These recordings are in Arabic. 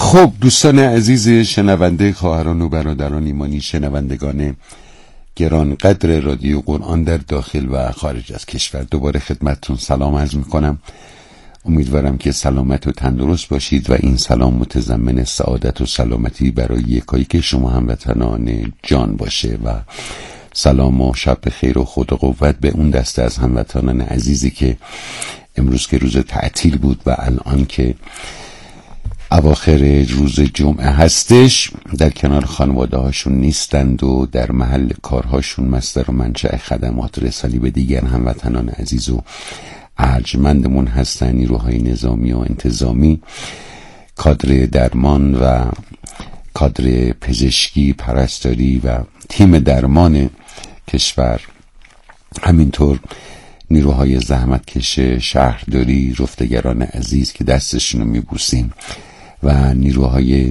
خب دوستان عزیز شنونده، خواهران و برادران ایمانی، شنوندگان گرانقدر رادیو قرآن در داخل و خارج از کشور، دوباره خدمتتون سلام عرض میکنم. امیدوارم که سلامت و تندرست باشید و این سلام متضمن سعادت و سلامتی برای یکایک شما هموطنان جان باشه و سلام و شب خیر و خود و قوت به اون دسته از هموطنان عزیزی که امروز که روز تعطیل بود و الان که اواخر روز جمعه هستش در کنار خانواده هاشون نیستند و در محل کارهاشون مصدر و منشأ خدمات رسانی به دیگر هموطنان عزیز و ارجمندمون هستن. نیروهای نظامی و انتظامی، کادر درمان و کادر پزشکی، پرستاری و تیم درمان کشور، همینطور نیروهای زحمتکش شهرداری، رفتگران عزیز که دستشون رو میبوسیم و نیروهای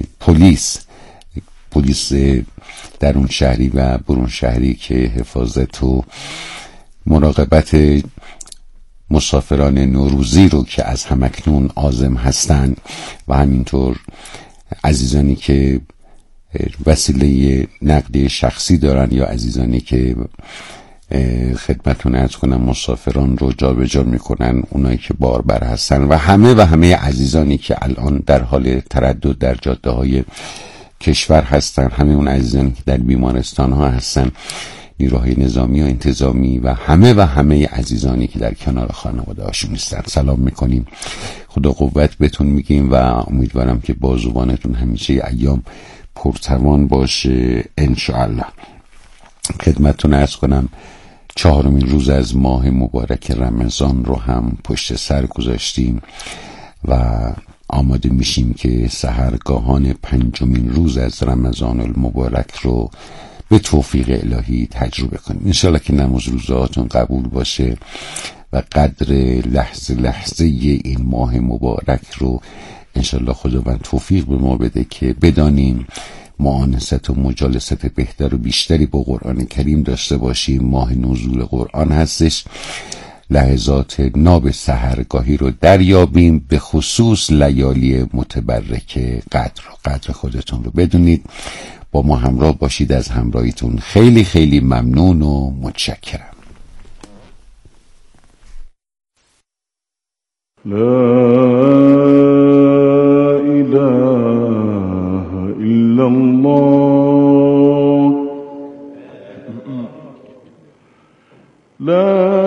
پلیس درون شهری و برون شهری که حفاظت و مراقبت مسافران نوروزی رو که از همکنون عازم هستند و همینطور عزیزانی که وسیله نقلیه شخصی دارن یا عزیزانی که خدمتون عرض کنم مسافران رو جابجا میکنن، اونایی که باربر هستن و همه عزیزانی که الان در حال تردد در جاده های کشور هستن، همه اون عزیزانی که در بیمارستان ها هستن، نیروهای نظامی و انتظامی و همه عزیزانی که در کنار خانواده هاشون نیستن سلام میکنیم. خدا قوت بهتون میگیم و امیدوارم که بازوانتون همیشه ایام پرتوان باشه انشاءالله. خدمتتون عرض کنم 4مین روز از ماه مبارک رمضان رو هم پشت سر گذاشتیم و آماده میشیم که سحرگاهان 5مین روز از رمضان المبارک رو به توفیق الهی تجربه کنیم. انشالله که نماز روزاتون قبول باشه و قدر لحظه این ماه مبارک رو انشالله خداوند توفیق به ما بده که بدانیم معانست و مجالست بهتر و بیشتری با قرآن کریم داشته باشیم. ماه نزول قرآن هستش، لحظات ناب سحرگاهی رو دریابیم، به خصوص لیالی متبرک قدر خودتون رو بدونید. با ما همراه باشید، از همراهیتون خیلی خیلی ممنون و متشکرم. لا إله إلا الله لا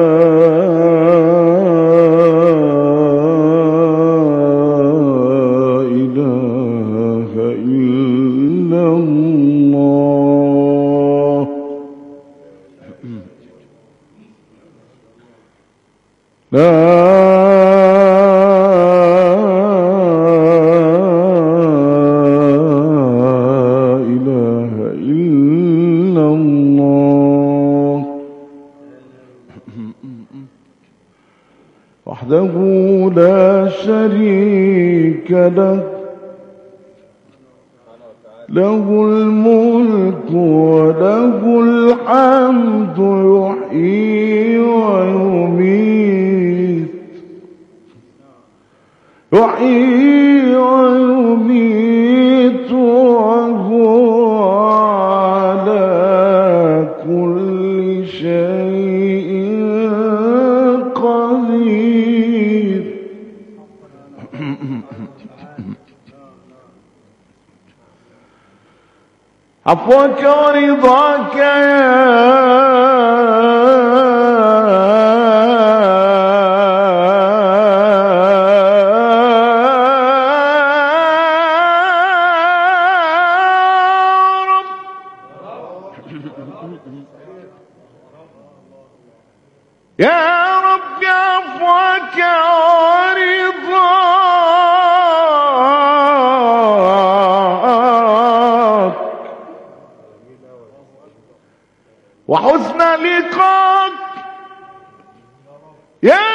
إله إلا الله لا وحده لا شريك له له الملك وله الحمد يحيي ويميت وهو على كل شيء قدير عفوك ورضاك يا رب عفوك ورضاك وحسن لقاك يا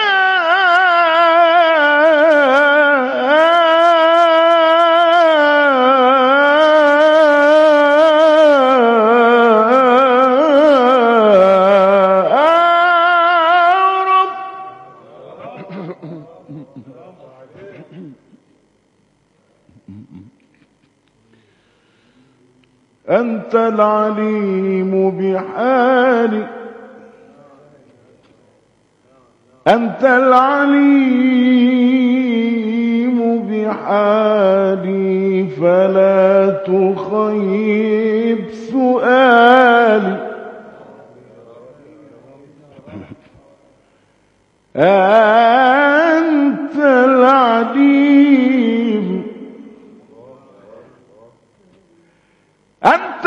أنت العليم بحالي، أنت العليم بحالي، فلا تخيب سؤالي. أنت العليم، أنت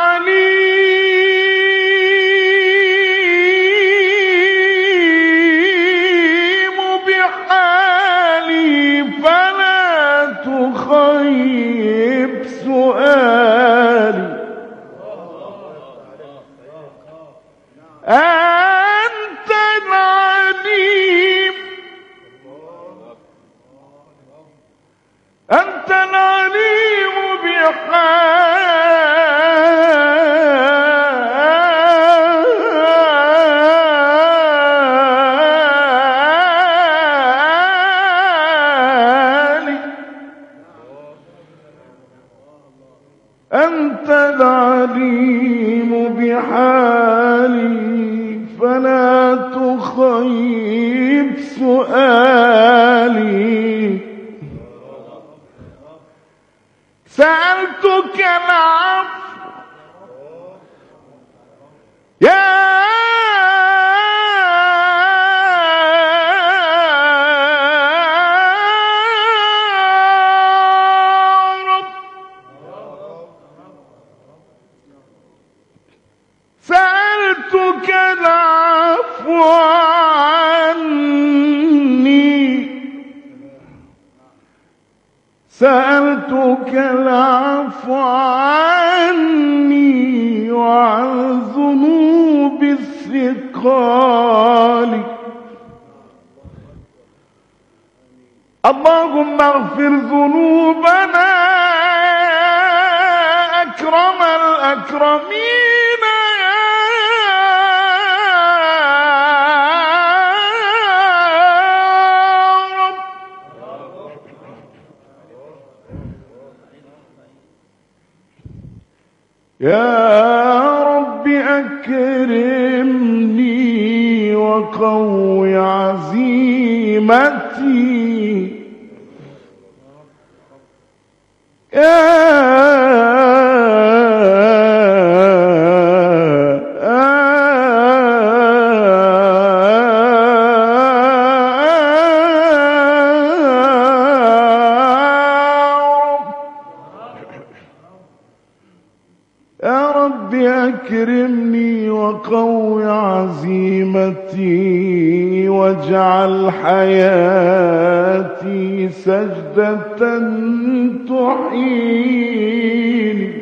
العليم بحالي، فلا تخيب سؤالي. أنت العليم، أنت العليم بحالي، أنت العليم بحالي، فلا تخيب سؤالي. سألتك العفو يا رب، سألتك العفو عني، سألتك العفو عني وعن ذنوب الثقال. اللهم اغفر ذنوبنا يا أكرم الأكرمين يا رب. أكرمني وقوي عزيمتي يا رب. أكرمني وقوي عزيمتي واجعل حياتي سجدة تحييني،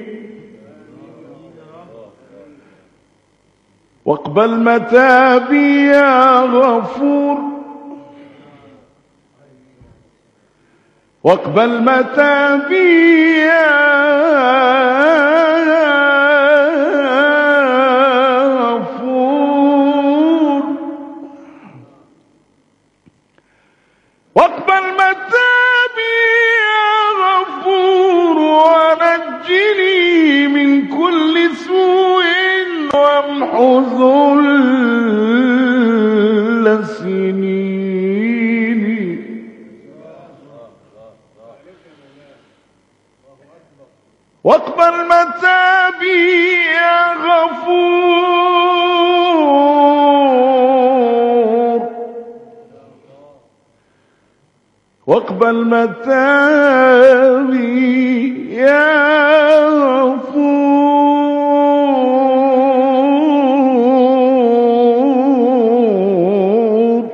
واقبل متابي يا غفور، واقبل متابي يا غفور، واقبل متابي يا غفور، ونجني من كل سوء وامحو ذل سنيني. واقبل متابي يا غفور، واقبل متابي يا غفور،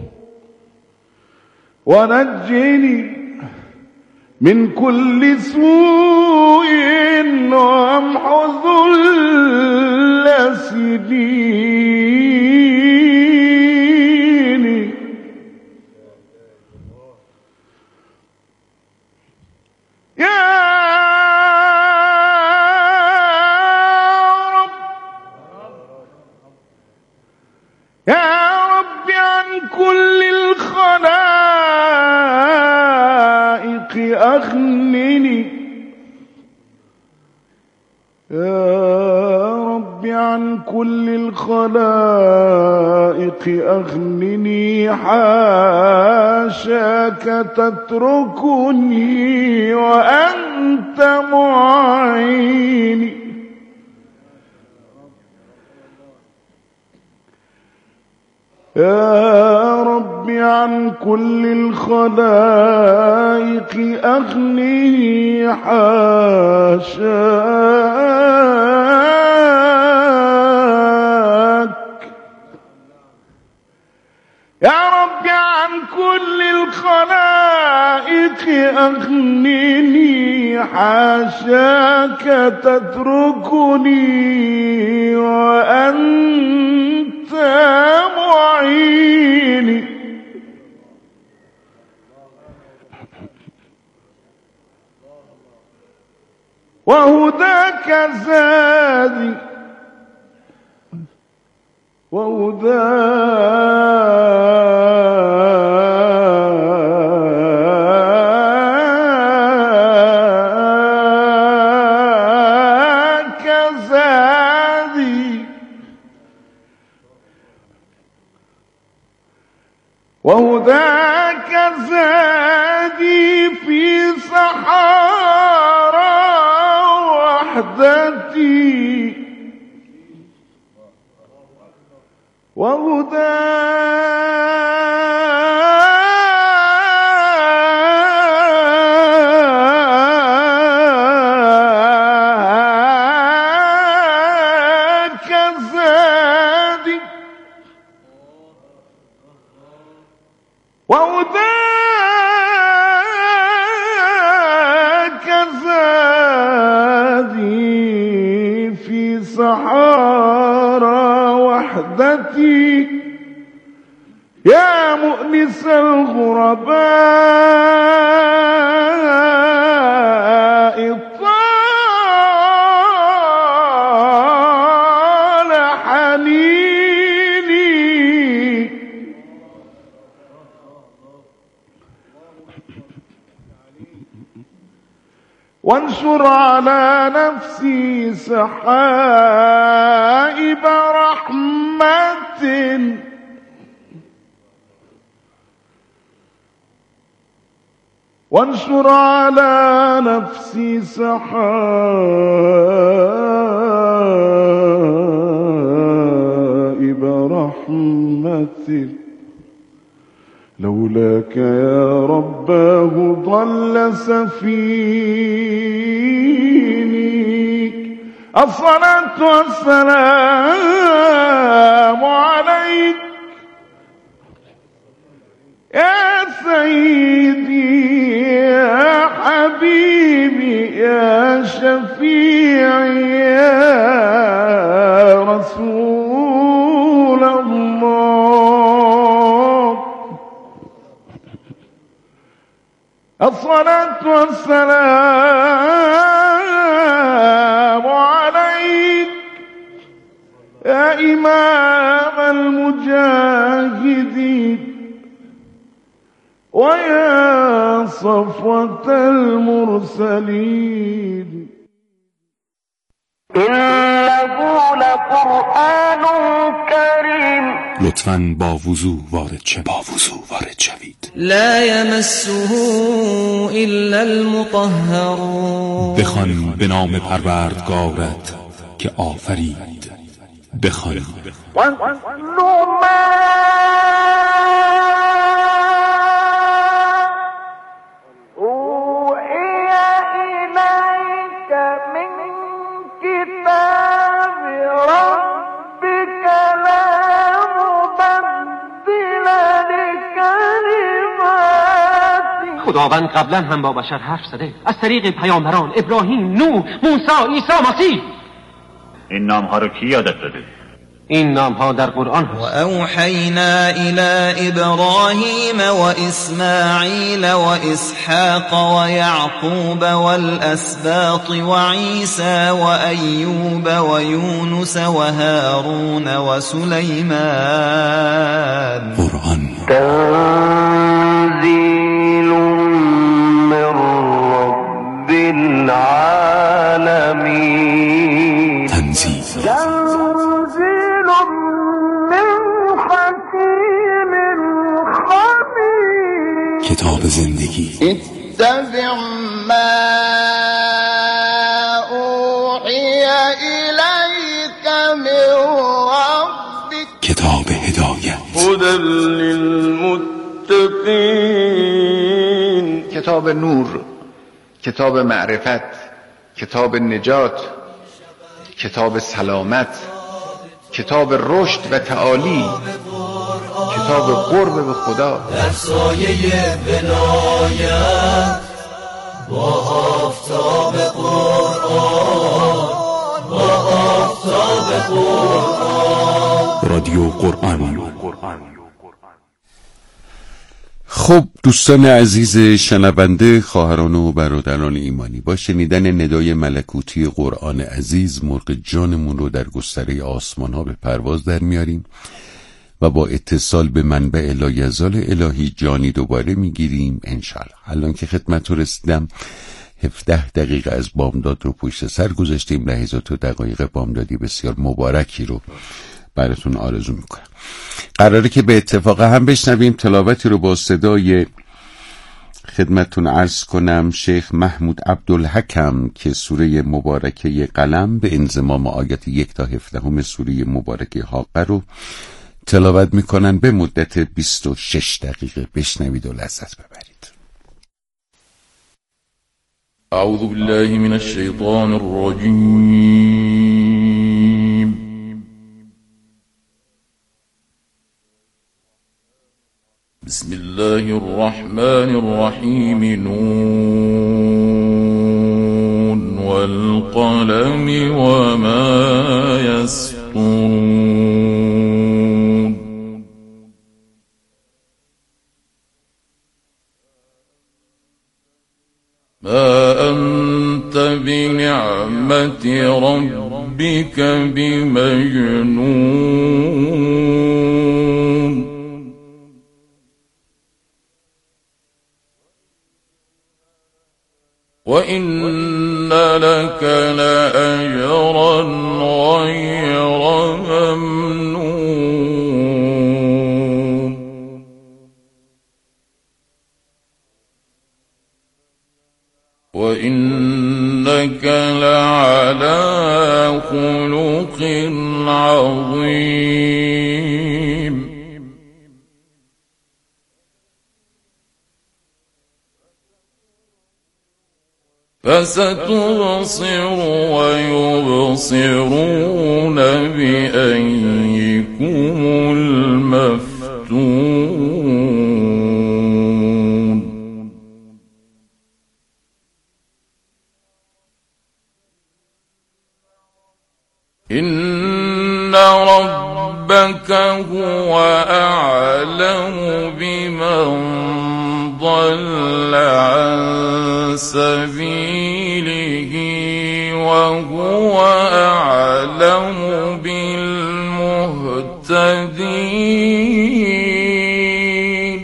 ونجني من كل سوء وامحو ذل سنيني. يا رب، يا رب، عن كل الخلائق أغنني يا رب عن كل الخلائق أغنني حاشاك تتركني وأنت معيني يا رب عن كل الخلائق أغنني حاشاك يا رب عن كل الخلائق أغنني حاشاك تتركني وأنت معيني وهداك زادي وهداك زادي وهداك زادي في صحارى وحدتي وهداك زادي وهداك زادي في صحارى وحدتي يا مؤنس الغرباء طال حنيني وانشر على نفسي سحائب رحمة وانشر على نفسي سحائب رحمة لولاك يا رباه ضل سفيني الصلاة والسلام عليك يا سيدي يا حبيبي يا شفيعي يا رسول الله الصلاة والسلام عليك يا إمام المجاهدين ويا صفوة المرسلين إنه لقرآن كريم لطفاً با وضوح وارد شوید لا يمسه إلا المطهرون بخوان به نام پروردگارت که آفرید بخوان خداوند قبلا هم با بشر حرف زده از طریق پیامبران ابراهیم، نوح، موسی، عیسی مسیح. این نامها رو کی یادت داده؟ این نامها در قرآن هست. وأوحينا إلى إبراهيم وإسماعيل وإسحاق ويعقوب والأسباط وعيسى وأيوب ويونس وهارون وسليمان قرآن تنزيل من کتاب زندگی. اتبع ما اوحی الیک من ربک کتاب هدایت. هدى للمتقین، کتاب نور، کتاب معرفت، کتاب نجات، کتاب سلامت، کتاب رشد و تعالی، کتاب قرب به خدا. در سایه ولایت با آفتاب قرآن، با آفتاب قرآن. رادیو قرآن. خب دوستان عزیز شنونده، خواهران و برادران ایمانی، با شنیدن ندای ملکوتی قرآن عزیز مرغ جانمون رو در گستره آسمان ها به پرواز در میاریم و با اتصال به منبع لایزال الهی جانی دوباره میگیریم انشالله. الان که خدمت رو رسیدم 17 دقیقه از بامداد رو پشت سر گذاشتیم. لحظات و دقایق بامدادی بسیار مبارکی رو براتون آرزو میکنم. قراره که به اتفاق هم بشنویم تلاوتی رو با صدای خدمتون عرض کنم شیخ محمود عبدالحکم که سوره مبارکه قلم به انضمام آیات 1 تا 17 سوره مبارکه حاقه رو تلاوت میکنن به مدت 26 دقیقه. بشنوید و لذت ببرید. اعوذ بالله من الشیطان الرجیم. بسم الله الرحمن الرحیم. نون والقلم وما يسطرون. ما أنت بنعمة ربك بمجنون. وإن لك لأجرا غير ممنون. وإنك لعلى خلق عظيم. فستبصر ويبصرون بأيكم المفتون. إن ربك هو أعلم بمن ضل عن سبيله وهو أعلم بالمهتدين.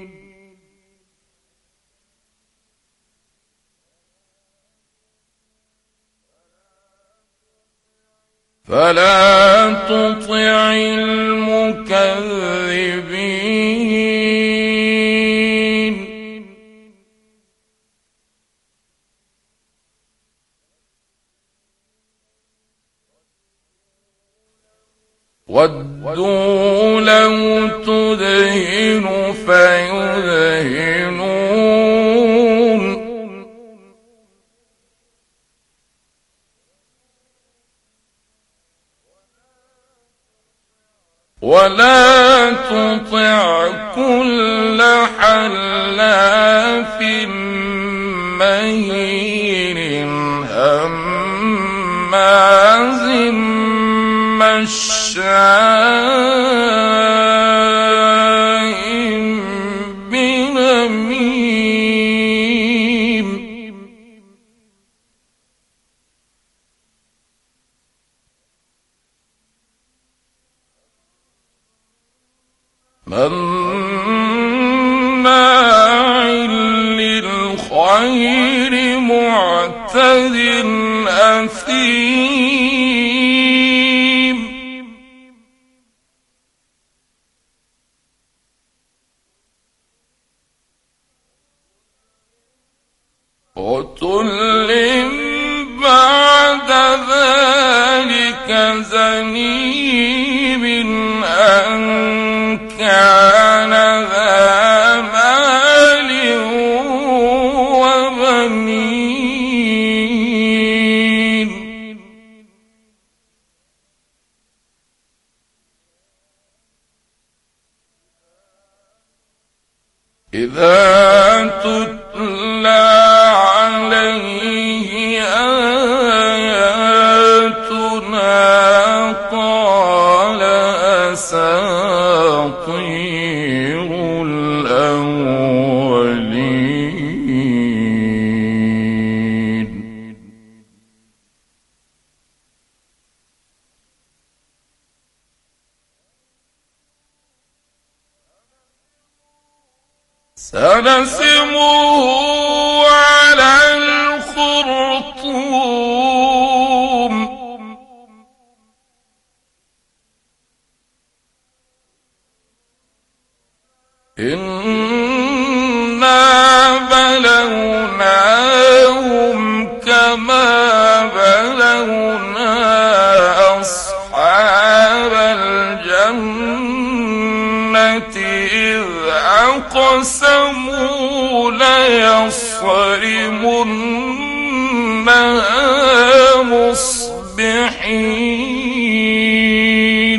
فلا تطع المكذبين. ودوا لو تدهن فيدهنون. ولا تطع كل حلاف مهين هماز مشاء بنميم. مناع للخير معتد أثيم. عتل بعد ذلك زنيم أن كان ذا مال وبنين إذا تتلى عليه آياتنا قال أساطير الأولين سنسمه على الخرطوم إنا بلوناهم كما بلونا أصحاب الجنة إذ أقسموا ليصرمنها مصبحين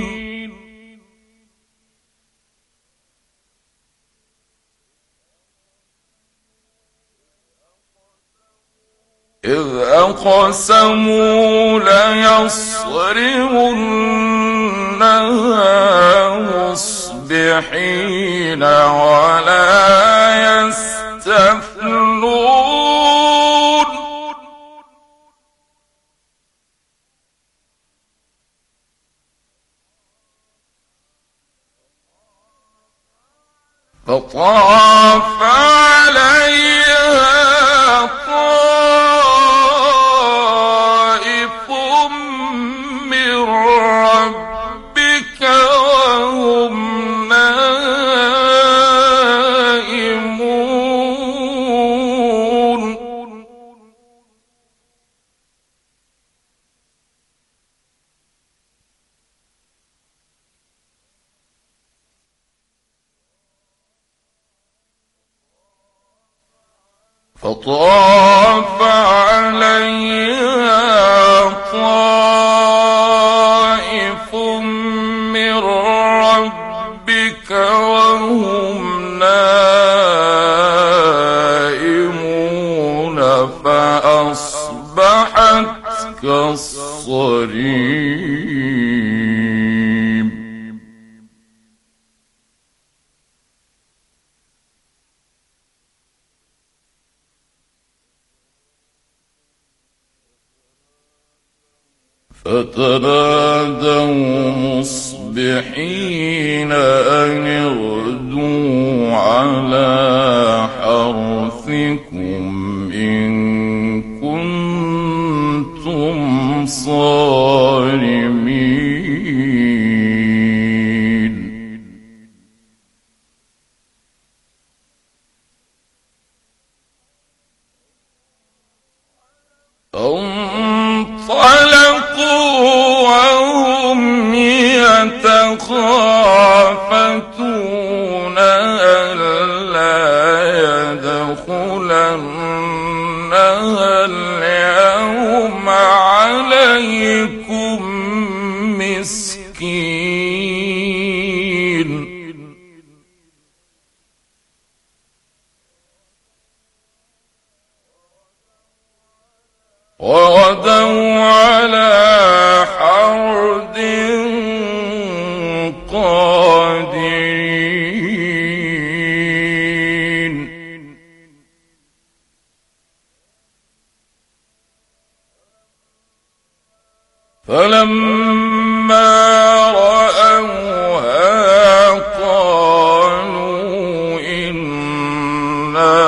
إذ أقسموا ليصرمنها مصبحين ولا يستثنون فطاف عليها طائف من ربك وهم نائمون فطاف عليها طائف من ربك وهم نائمون فأصبحت كالصريم فتنادوا مصبحين أن اغدوا على حرثكم إن كنتم صارمين انطلقوا وهم يتخافتون ألا يدخلنها اليوم عليكم مسكين وغدوا على حرد قادرين فلما رأوها قالوا إنا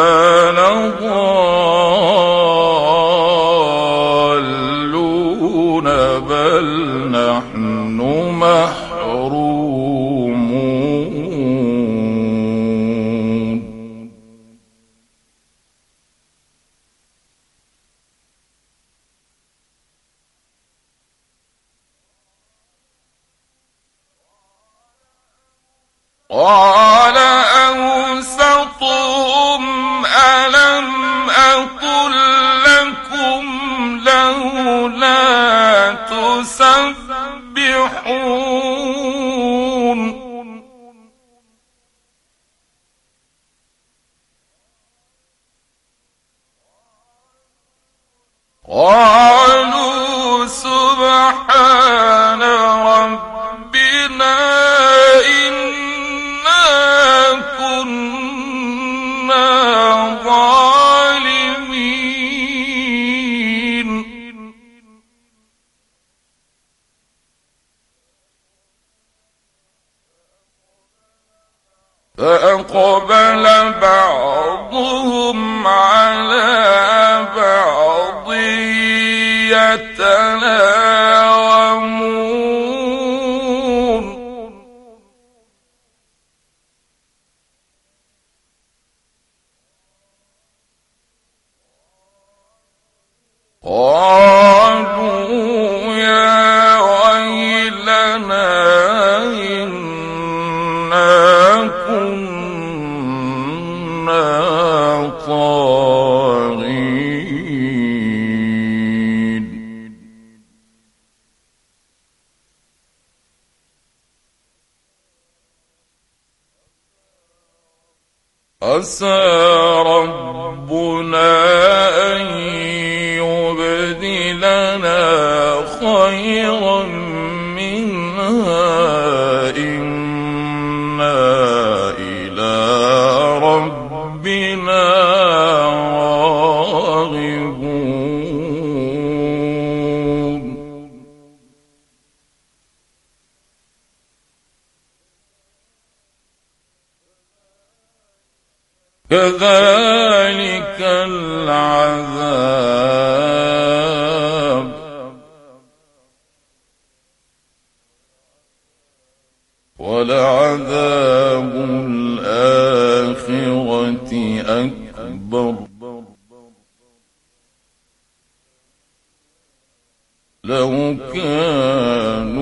لضالون بل نحن محرومون. محرومون. محرومون. محرومون. محرومون. محرومون. محرومون. محرومون. محرومون. محرومون. محرومون. محرومون. محرومون. محرومون. محرومون. محرومون. محرومون. محرومون. محرومون. محرومون. قال أوسطهم ألم أقل لكم لولا تسبحون قالوا سبحان ربنا إنا كنا ظالمين فأقبل بعضهم على بعض يتلاومون قالوا يا ويلنا إنا كنا طاغين عسى ربنا أن يبدلنا خيرا منها إنا إلى ربنا راغبون كذلك العذاب ولعذاب الآخرة أكبر لو كانوا